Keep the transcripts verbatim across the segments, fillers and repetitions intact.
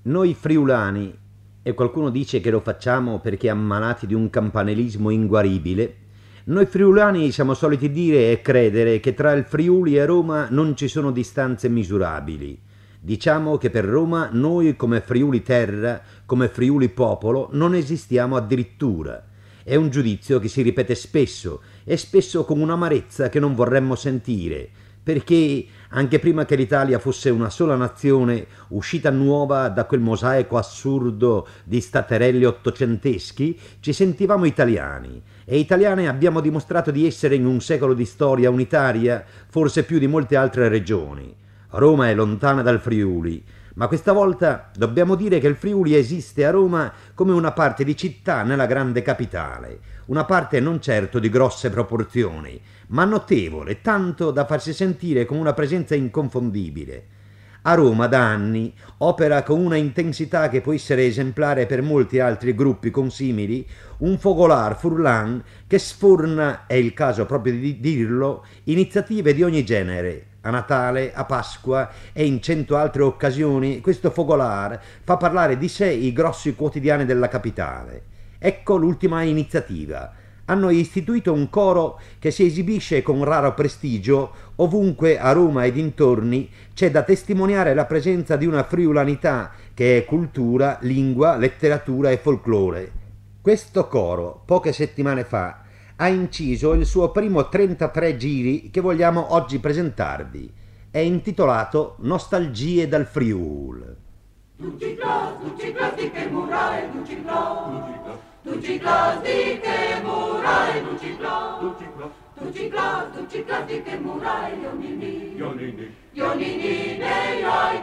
Noi friulani, e qualcuno dice che lo facciamo perché ammalati di un campanilismo inguaribile, noi friulani siamo soliti dire e credere che tra il Friuli e Roma non ci sono distanze misurabili. Diciamo che per Roma noi come Friuli terra, come Friuli popolo, non esistiamo addirittura. È un giudizio che si ripete spesso e spesso con un'amarezza che non vorremmo sentire, perché anche prima che l'Italia fosse una sola nazione uscita nuova da quel mosaico assurdo di staterelli ottocenteschi, ci sentivamo italiani e italiane abbiamo dimostrato di essere in un secolo di storia unitaria, forse più di molte altre regioni. Roma è lontana dal Friuli, ma questa volta dobbiamo dire che il Friuli esiste a Roma come una parte di città nella grande capitale, una parte non certo di grosse proporzioni, ma notevole, tanto da farsi sentire con una presenza inconfondibile. A Roma da anni opera con una intensità che può essere esemplare per molti altri gruppi consimili un fogolar furlan che sforna, è il caso proprio di dirlo, iniziative di ogni genere. A Natale, a Pasqua e in cento altre occasioni questo fogolar fa parlare di sé i grossi quotidiani della capitale. Ecco l'ultima iniziativa. Hanno istituito un coro che si esibisce con raro prestigio ovunque a Roma e dintorni c'è da testimoniare la presenza di una friulanità che è cultura, lingua, letteratura e folklore. Questo coro, poche settimane fa, ha inciso il suo primo trentatré giri che vogliamo oggi presentarvi. È intitolato Nostalgie dal Friul. Duciclas, duciclas di che murai, duciclas, duciclas di che murai, duciclas, duciclas, duciclas di che murai, Ionini, Ionini, Ionini nei ai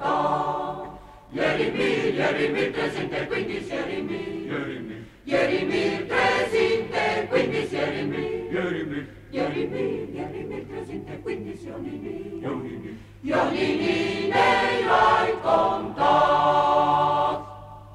conta. Ieri mi, ieri mi presente, quindi ieri mi, ieri mi, ieri mi presente, quindi ieri mi, ieri mi, ieri mi, ieri mi presente, quindi Ionini, Ionini, Ionini nei ai conta.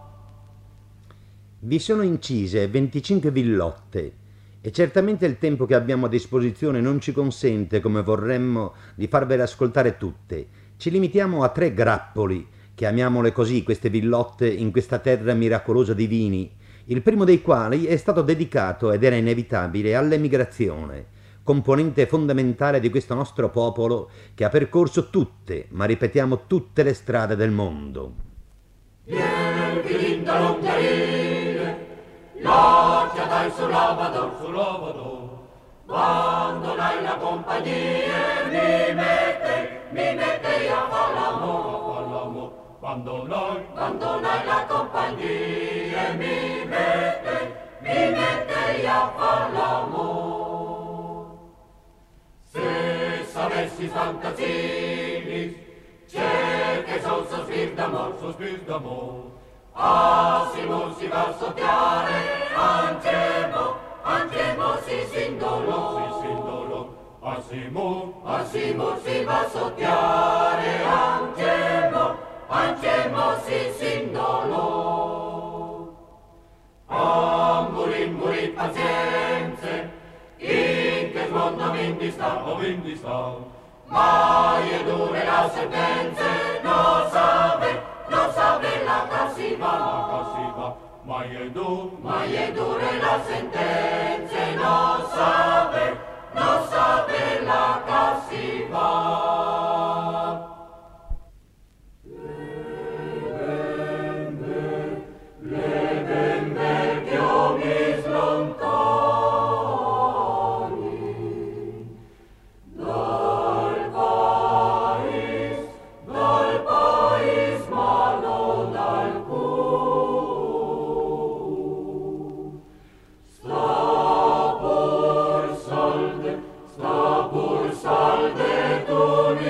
Vi sono incise venticinque villotte e certamente il tempo che abbiamo a disposizione non ci consente, come vorremmo, di farvele ascoltare tutte. Ci limitiamo a tre grappoli, chiamiamole così queste villotte in questa terra miracolosa di vini, il primo dei quali è stato dedicato, ed era inevitabile, all'emigrazione, componente fondamentale di questo nostro popolo che ha percorso tutte, ma ripetiamo tutte le strade del mondo. L'occhia dai sul lavador, sul lavador, abbandonai la compagnia, mi mette, mi mette a far l'amor, a far l'amor, abbandonai, abbandonai la compagnia, mi mette, mi mette a far l'amor. Se sapessi fantasini, c'è che son sospir d'amor, sospir d'amor, Asimo si va a sottiare, Angemo, Angemo si s'indolò, si s'indolò. Asimo, Asimo si va a sottiare, Angemo, Angemo si s'indolò. Amburi, muri, pazienze, in che mondo vindi sta, o vindi sta, ma io dure la sentenze, non sape, non sape la casiva, la casiva, ma io du, ma io dure la sentenze, non sape, non sape la casiva. Le bembe, le bembe che io mi slontani, dal país, dal país, ma non dal cuor. Sta pur salde, sta pur salde tu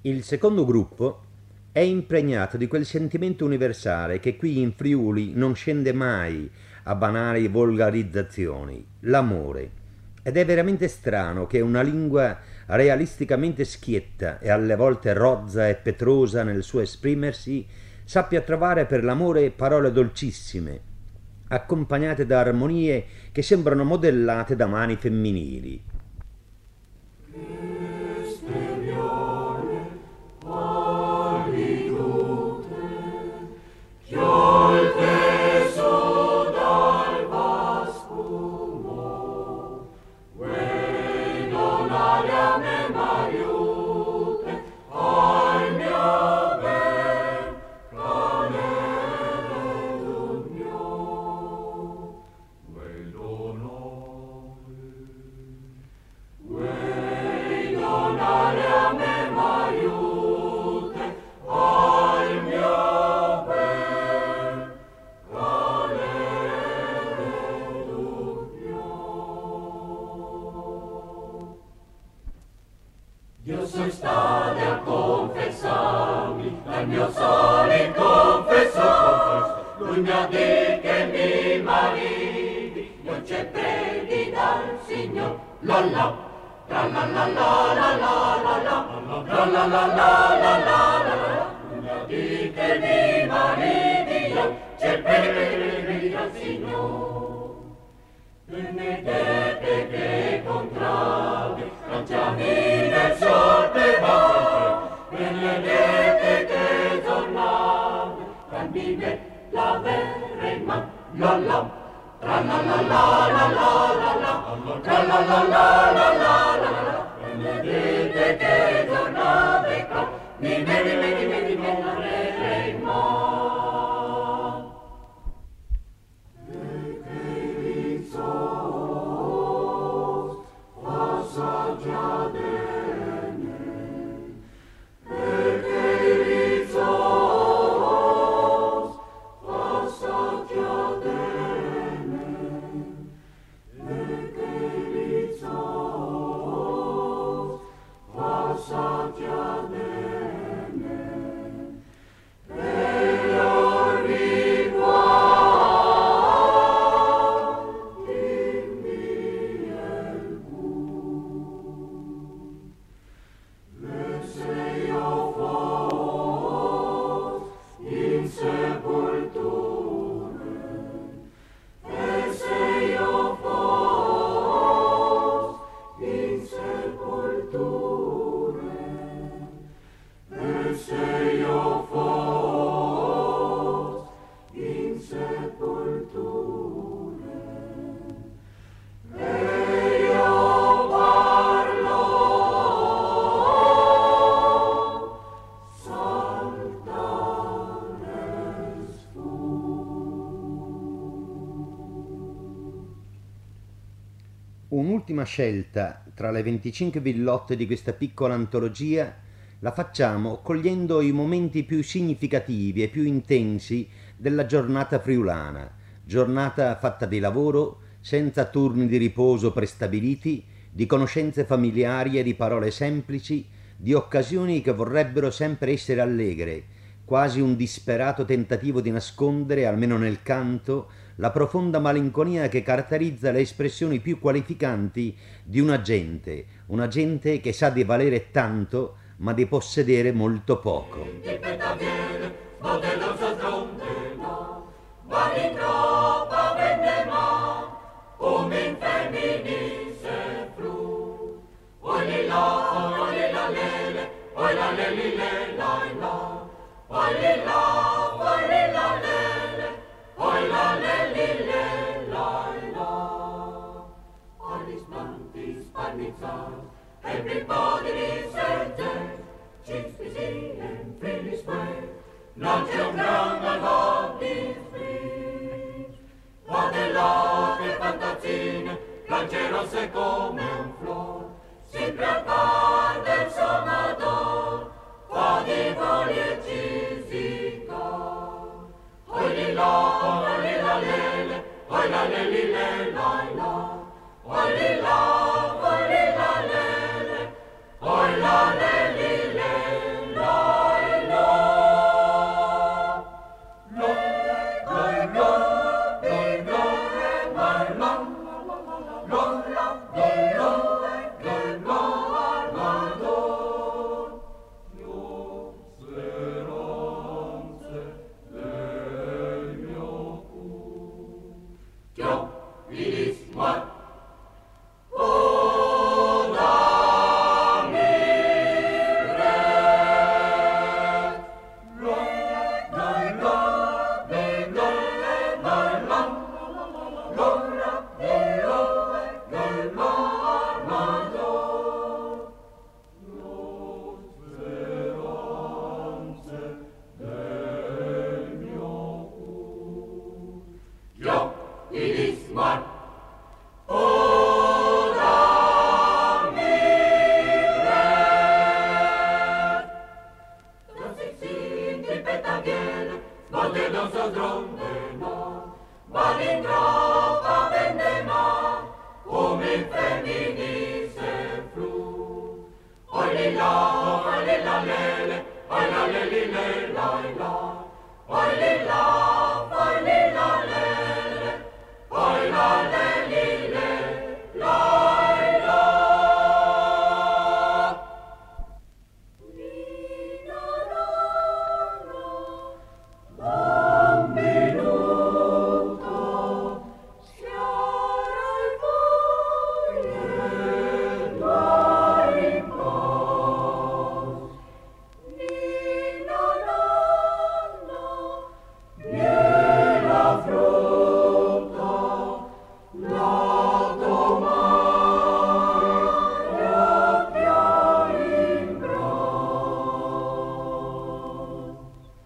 Il secondo gruppo è impregnato di quel sentimento universale che qui in Friuli non scende mai a banali volgarizzazioni, l'amore. Ed è veramente strano che una lingua realisticamente schietta e alle volte rozza e petrosa nel suo esprimersi sappia trovare per l'amore parole dolcissime, accompagnate da armonie che sembrano modellate da mani femminili. Io sono stato a confessarmi dal mio solito confessore, lui mi ha detto che mi mariti, non c'è predi dal Signor, la la, tra la la la la la la la, tra la la la la la la, lui mi ha detto che mi mariti, io c'è predi dal Signor, benedete che contrade, lanciami nel sorte vostre, benedete che tornate, cammine la vera in man, la la, tra la la la la la la la, tra la la la la la la la, benedete che tornate, cammine, cammine, cammine la vera in man. E che rizos, passaggiate, Un'ultima scelta tra le venticinque villotte di questa piccola antologia la facciamo cogliendo i momenti più significativi e più intensi della giornata friulana, giornata fatta di lavoro, senza turni di riposo prestabiliti, di conoscenze familiari e di parole semplici, di occasioni che vorrebbero sempre essere allegre, quasi un disperato tentativo di nascondere, almeno nel canto, la profonda malinconia che caratterizza le espressioni più qualificanti di una gente, una gente che sa di valere tanto ma di possedere molto poco. Oi la le li le la la, all these monkeys spannizzars, everybody is there, cheeks busy and freely square, non c'è un gran al di free, va della che fantazzine, lancerose come un flor, sempre al par del sonador, fa di voli e cisica. Oi li la, oi li la lele, oi la le li le la la, oi li la, oi li la lele, oi la le li le oi la le li le la la, oi li la, oi li la le le, oi la le li le la la. Nina nonna, un minuto, schiara il foglietto in pos. Nina nonna, viene frutta, la domani abbia in braccio.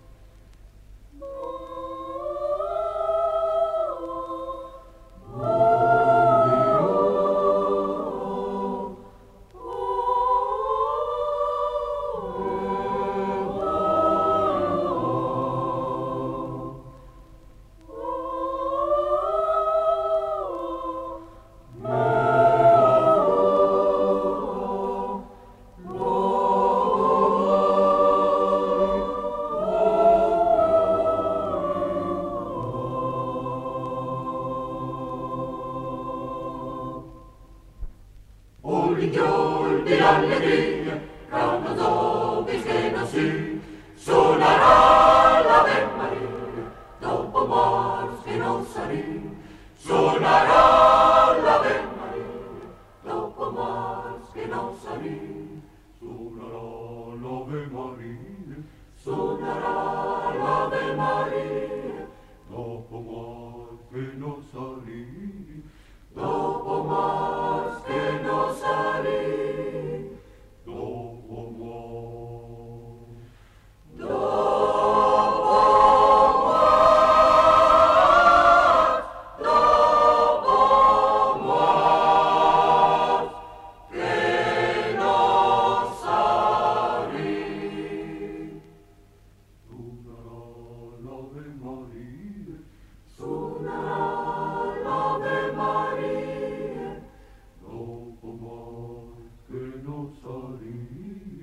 Ogni giorno di allegria, canto dopo che non si suonerà l'Ave Maria, dopo Mars che non sarì, suonerà l'Ave Maria, dopo Mars che non sarì, suonerà l'Ave Maria, suonerà l'Ave Maria, dopo Mars che non sarì, dopo Mars che non sarì, dopo Mars, dopo Mars, dopo Mars che non sarì. Suonerà l'Ave Maria, suonerà l'Ave Maria, dopo Mars che non sarì.